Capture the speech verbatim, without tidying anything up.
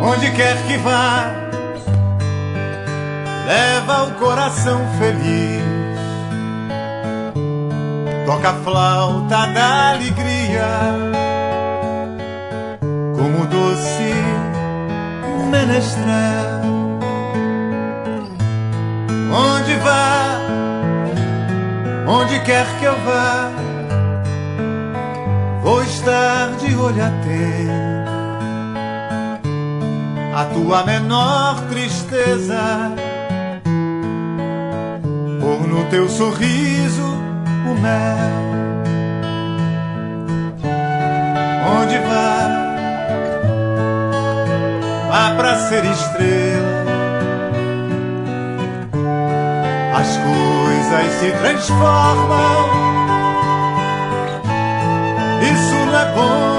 Onde quer que vá, leva o coração feliz. Toca a flauta da alegria, como doce menestrel. Onde vá, onde quer que eu vá, vou estar de olho atento. A tua menor tristeza, pôr no teu sorriso o mel. Onde vá, vá pra ser estrela. As coisas se transformam, isso não é bom.